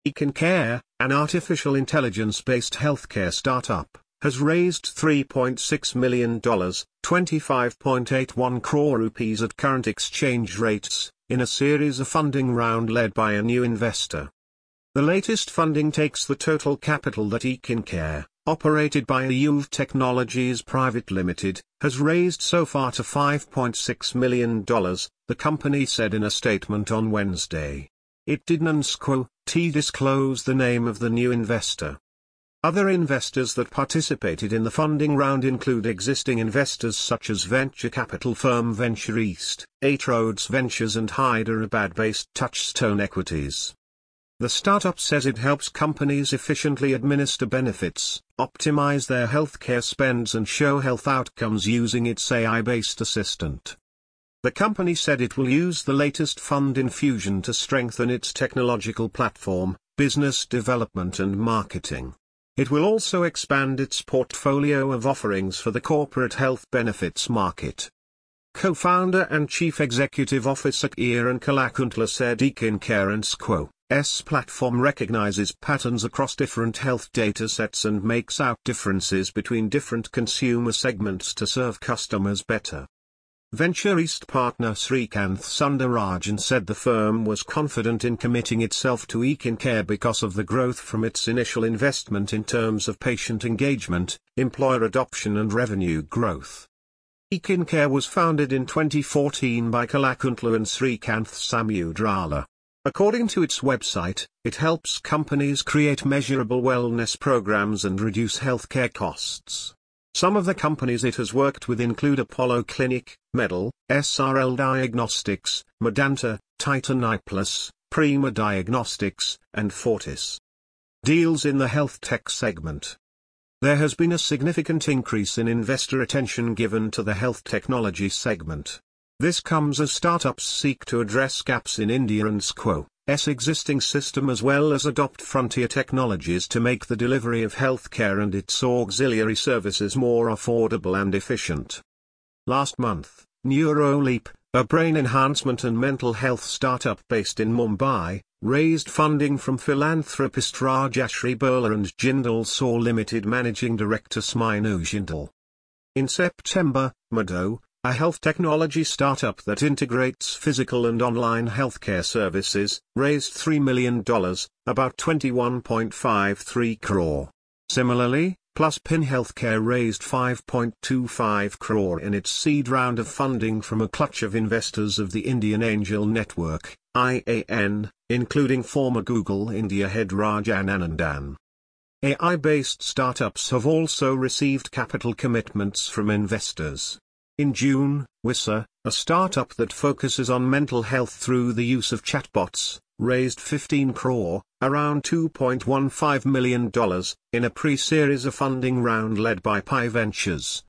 EconCare, an artificial intelligence-based healthcare startup, has raised $3.6 million, 25.81 crore rupees at current exchange rates, in a series of funding round led by a new investor. The latest funding takes the total capital that EconCare, operated by Ayuv Technologies Private Limited, has raised so far to $5.6 million, the company said in a statement on Wednesday. It did not disclose the name of the new investor. Other investors that participated in the funding round include existing investors such as venture capital firm Venture East, 8 Roads Ventures and Hyderabad-based Touchstone Equities. The startup says it helps companies efficiently administer benefits, optimize their healthcare spends and show health outcomes using its AI-based assistant. The company said it will use the latest fund infusion to strengthen its technological platform, business development and marketing. It will also expand its portfolio of offerings for the corporate health benefits market. Co-founder and Chief Executive Officer Kiran Kalakuntla said EconCare's platform recognizes patterns across different health datasets and makes out differences between different consumer segments to serve customers better. Venture East partner Srikanth Sundararajan said the firm was confident in committing itself to EconCare because of the growth from its initial investment in terms of patient engagement, employer adoption and revenue growth. EconCare was founded in 2014 by Kalakuntla and Srikanth Samudrala. According to its website, it helps companies create measurable wellness programs and reduce healthcare costs. Some of the companies it has worked with include Apollo Clinic, Medal, SRL Diagnostics, Medanta, Titan iPlus, Prima Diagnostics, and Fortis. Deals in the health tech segment. There has been a significant increase in investor attention given to the health technology segment. This comes as startups seek to address gaps in India's existing system as well as adopt frontier technologies to make the delivery of healthcare and its auxiliary services more affordable and efficient. Last month, Neuraleap, a brain enhancement and mental health startup based in Mumbai, raised funding from philanthropist Rajashri Birla and Jindal SAW Limited Managing Director Sminu Jindal. In September, Mado, a health technology startup that integrates physical and online healthcare services, raised $3 million, about 21.53 crore. Similarly, PlusPin Healthcare raised 5.25 crore in its seed round of funding from a clutch of investors of the Indian Angel Network, IAN, including former Google India head Rajan Anandan. AI-based startups have also received capital commitments from investors. In June, Wisa, a startup that focuses on mental health through the use of chatbots, raised 15 crore, around $2.15 million, in a pre-series of funding round led by Pi Ventures.